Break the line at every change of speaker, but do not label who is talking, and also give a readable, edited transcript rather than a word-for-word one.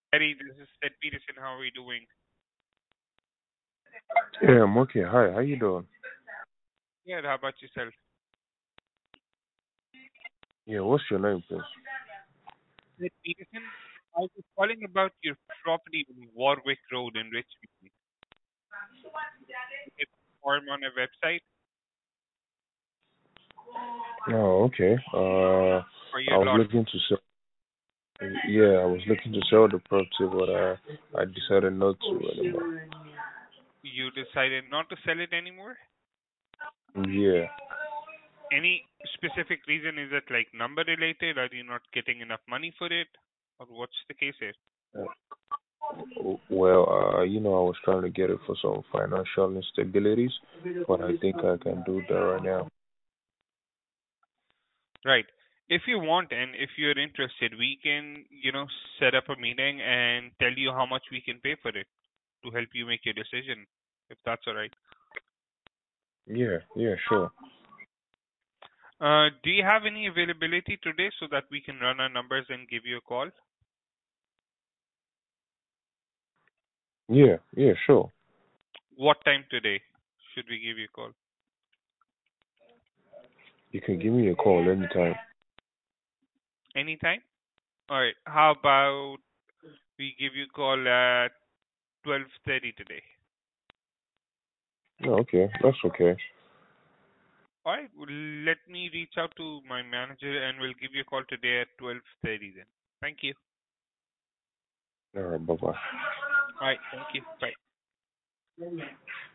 Harry, this is Ted Peterson. How are you doing?
Yeah, I'm okay. Hi, how you doing?
Yeah, how about yourself?
Yeah, what's your name, please?
Ted Peterson, I was calling about your property on Warwick Road in Richmond. It's form on a website.
Oh, okay.
Are
I
you
was
lot?
looking to sell. Yeah, I was looking to sell the property, but I decided not to anymore.
You decided not to sell it anymore?
Yeah.
Any specific reason? Is it like number related? Are you not getting enough money for it? Or what's the case here?
Well, I was trying to get it for some financial instabilities, but I think I can do that right now.
Right. If you want and if you're interested, we can, set up a meeting and tell you how much we can pay for it to help you make your decision, if that's all right.
Yeah, yeah, sure.
Do you have any availability today so that we can run our numbers and give you a call?
Yeah, yeah, sure.
What time today should we give you a call?
You can give me a call anytime.
Anytime? All right. How about we give you a call at 12:30 today?
Oh, okay, that's okay.
All right. Well, let me reach out to my manager and we'll give you a call today at 12:30 then. Thank you.
All right, bye bye.
All right. Thank you. Bye.